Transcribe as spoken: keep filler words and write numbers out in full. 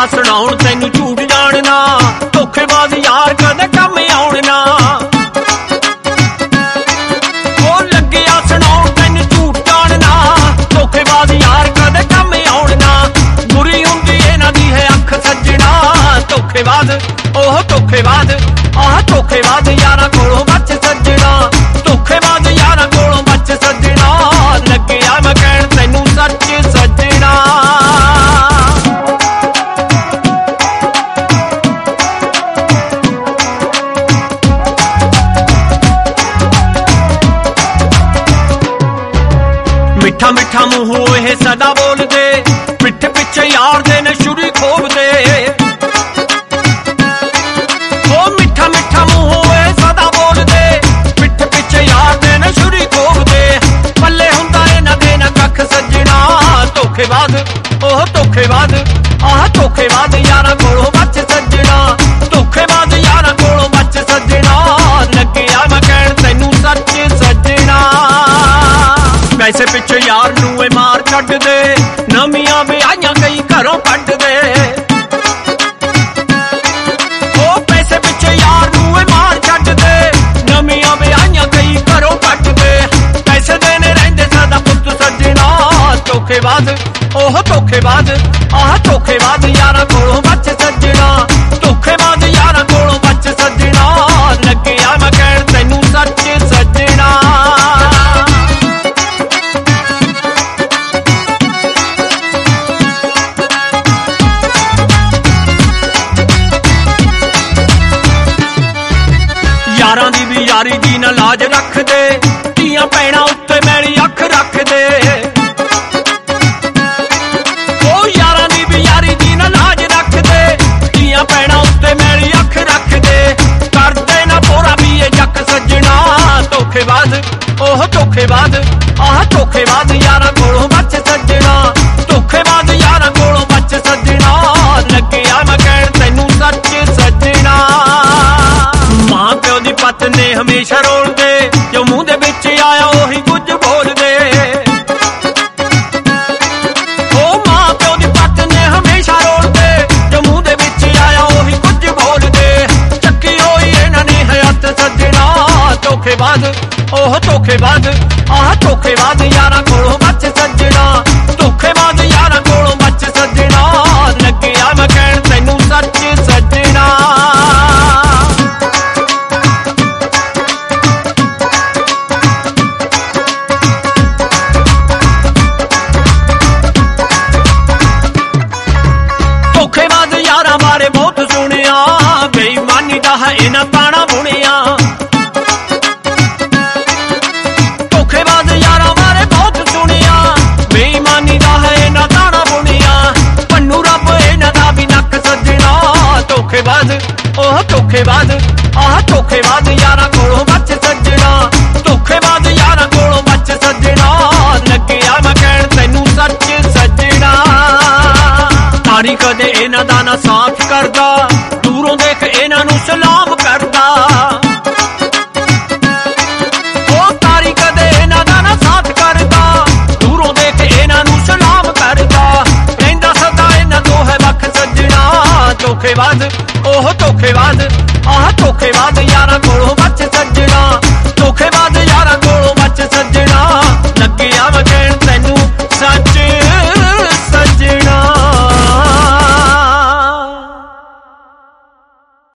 ਸੁਣਾਉਣ ਤੈਨੂੰ ਝੂਠ ਜਾਣਨਾ, ਧੋਖੇਬਾਜ਼ ਯਾਰ ਕਦੇ ਕੰਮ ਆਉਣ ਨਾ। ਉਹ ਲੱਗਿਆ ਸੁਣਾਉਣ ਤੈਨੂੰ ਝੂਠ ਜਾਣਨਾ, ਧੋਖੇਬਾਜ਼ ਯਾਰ ਕਦੇ ਕੰਮ ਆਉਣ ਨਾ। ਬੁਰੀ ਹੁੰਦੀ ਇਹਨਾਂ ਦੀ ਹੈ ਅੱਖ ਸੱਜਣਾ, ਧੋਖੇਬਾਜ਼ ਉਹ ਧੋਖੇਬਾਜ਼ ਆਹ ਧੋਖੇਬਾਜ਼ ਯਾਰਾਂ ਕੋਲੋਂ ਬਚ ਸੱਜਣਾ, ਧੋਖੇਬਾਜ਼ ਯਾਰਾਂ ਕੋਲੋਂ ਬਚ ਸੱਜਣਾ। ਲੱਗਿਆ ਮੈਂ ਕਹਿਣ ਤੈਨੂੰ ਸੱਚ ਸੱਜਣਾ। ਮਿੱਠਾ ਮਿੱਠਾ ਮੂੰਹੋਂ ਇਹ ਸਦਾ ਬੋਲਦੇ, ਪਿੱਠ ਪਿੱਛੇ ਯਾਰ ਦੇ ਨੇ ਛੁਰੀ ਖੋਬਦੇ। ਉਹ ਮਿੱਠਾ ਮਿੱਠਾ ਮੂੰਹੋਂ ਇਹ ਸਦਾ ਬੋਲਦੇ, ਪਿੱਠ ਪਿੱਛੇ ਯਾਰ ਦੇ ਨੇ ਛੁਰੀ ਖੋਬਦੇ। ਪੱਲੇ ਹੁੰਦਾ ਇਹਨਾਂ ਦੇ ਨਾ ਕੱਖ ਸੱਜਣਾ, ਧੋਖੇਬਾਜ਼ ਉਹ ਧੋਖੇਬਾਜ਼ ਆਹ ਧੋਖੇਬਾਜ਼ ਯਾਰਾਂ ਕੋਲੋਂ ਬਚ ਸੱਜਣਾ, ਧੋਖੇਬਾਜ਼ ਯਾਰਾਂ ਕੋਲੋਂ ਬਚ ਸੱਜਣਾ। ਲੱਗਿਆ ਮੈਂ ਕਹਿਣ ਤੈਨੂੰ ਸੱਚ ਸੱਜਣਾ। ਪੈਸੇ ਪਿੱਛੇ ਯਾਰ ਨੂੰ ਇਹ ਮਾਰ ਛੱਡਦੇ, ਨਵੀਆਂ ਵਿਆਹੀਆਂ ਕਈ ਘਰੋਂ ਕੱਢਦੇ। ਉਹ ਪੈਸੇ ਪਿੱਛੇ ਯਾਰ ਨੂੰ ਇਹ ਮਾਰ ਛੱਡਦੇ, ਨਵੀਆਂ ਵਿਆਹੀਆਂ ਕਈ ਘਰੋਂ ਕੱਢਦੇ। ਪੈਸੇ ਦੇਣੇ ਰਹਿੰਦੇ ਸਾਡਾ ਪੁੱਤ ਸੱਜਣਾ, ਧੋਖੇਬਾਜ਼ ਉਹ ਧੋਖੇਬਾਜ਼ ਆਹ ਧੋਖੇਬਾਜ਼ ਯਾਰਾਂ ਕੋਲੋਂ ਬਚ ਸੱਜਣਾ, ਧੋਖੇਬਾਜ਼ ਯਾਰਾਂ ਕੋਲੋਂ ਬਚ ਸੱਜਣਾ। ਲੱਗਿਆ ਮੈਂ ਕਹਿਣ ਤੈਨੂੰ ਸੱਚ ਸੱਜਣਾ। ਯਾਰਾਂ ਦੀ ਵੀ ਯਾਰੀ ਦੀ ਨਾ ਲਾਜ ਰੱਖਦੇ, ਧੀਆਂ ਭੈਣਾਂ ਉੱਤੇ ਮੈਲੀ ਅੱਖ ਰੱਖਦੇ। ਉਹ ਯਾਰਾਂ ਦੀ ਵੀ ਯਾਰੀ ਦੀ ਨਾ ਲਾਜ ਰੱਖਦੇ, ਧੀਆਂ ਭੈਣਾਂ ਉੱਤੇ ਮੈਲੀ ਅੱਖ ਰੱਖਦੇ। ਕਰਦੇ ਨਾ ਪੋਰਾ ਵੀ ਇਹ ਜੱਕ ਸੱਜਣਾ, ਧੋਖੇਬਾਜ਼ ਉਹ ਧੋਖੇਬਾਜ਼ ਆਹ ਧੋਖੇਬਾਜ਼ ਯਾਰਾਂ ਕੋਲੋਂ ਬਚ ਸੱਜਣਾ, ਧੋਖੇਬਾਜ਼ ਯਾਰਾਂ ਕੋਲੋਂ ਬਚ ਸੱਜਣਾ। ਲੱਗਿਆ ਮੈਂ ਕਹਿਣ ਤੈਨੂੰ ਸੱਚ ਸੱਜਣਾ। ਮਾਂ ਪਿਓ ਦੀ ਪੱਤ ਨੇ ਹਮੇਸ਼ਾ ਰੋਲਦੇ, ਜੋ ਮੂੰਹ ਦੇ ਵਿੱਚ ਆਇਆ ਉਹੀ ਕੁਝ ਬੋਲਦੇ। ਉਹ ਮਾਂ ਪਿਓ ਦੀ ਪੱਤ ਨੇ ਹਮੇਸ਼ਾ ਰੋਲਦੇ, ਜੋ ਮੂੰਹ ਦੇ ਵਿੱਚ ਆਇਆ ਉਹੀ ਕੁਝ ਬੋਲਦੇ। ਚੱਕੀ ਹੋਈ ਇਹਨਾਂ ਨੇ ਹਯਾਤ ਸੱਜਣਾ, ਧੋਖੇਬਾਜ਼ ਉਹ ਧੋਖੇਬਾਜ਼ ਆਹ ਧੋਖੇਬਾਜ਼ ਯਾਰਾਂ ਕੋਲੋਂ ਬਚ ਸੱਜਣਾ, ਧੋਖੇਬਾਜ਼ ਯਾਰਾਂ ਕੋਲੋਂ ਬਚ ਸੱਜਣਾ। ਲੱਗਿਆ ਮੈਂ ਕਹਿਣ ਤੈਨੂੰ ਸੱਚ ਸੱਜਣਾ। ਧੋਖੇਬਾਜ਼ ਯਾਰਾਂ ਬਾਰੇ ਬਹੁਤ ਸੁਣਿਆ, ਬੇਈਮਾਨੀ ਦਾ ਹੈ ਇਹਨਾਂ ਤਾਣਾ ਬੁਣਿਆ। ਧੋਖੇਬਾਜ਼ ਯਾਰਾਂ ਬਾਰੇ ਬਹੁਤ ਸੁਣਿਆ, ਬੇਈਮਾਨੀ ਦਾ ਹੈ ਇਹਨਾਂ ਤਾਣਾ ਬੁਣਿਆ। ਪੰਨੂ ਰੱਬ ਇਹਨਾਂ ਦਾ ਵੀ ਨੱਕ ਸੱਜਣਾ, ਧੋਖੇਬਾਜ਼ ਉਹ ਧੋਖੇਬਾਜ਼ ਆਹ ਧੋਖੇਬਾਜ਼ ਯਾਰਾਂ ਕੋਲੋਂ ਬਚ ਸੱਜਣਾ, ਧੋਖੇਬਾਜ਼ ਯਾਰਾਂ ਕੋਲੋਂ ਬਚ ਸੱਜਣਾ। ਲੱਗਿਆ ਮੈਂ ਕਹਿਣ ਤੈਨੂੰ ਸੱਚ ਸੱਜਣਾ। ਤਾਰੀ ਕਦੇ ਇਹਨਾਂ ਦਾ ਨਾ ਸਾਥ ਕਰਦਾ, ਦੂਰੋਂ ਦੇਖ ਇਹਨਾਂ ਨੂੰ ਸਲਾਮ ਕਰਦਾ। ਉਹ ਤਾਰੀ ਕਦੇ ਇਹਨਾਂ ਦਾ ਨਾ ਸਾਥ ਕਰਦਾ, ਦੂਰੋਂ ਦੇਖ ਇਹਨਾਂ ਨੂੰ ਸਲਾਮ ਕਰਦਾ। ਕਹਿੰਦਾ ਸਦਾ ਇਹਨਾਂ ਤੋਂ ਹੈ ਵੱਖ ਸੱਜਣਾ, ਧੋਖੇਬਾਜ਼ ਉਹ ਧੋਖੇਬਾਜ਼ ਆਹ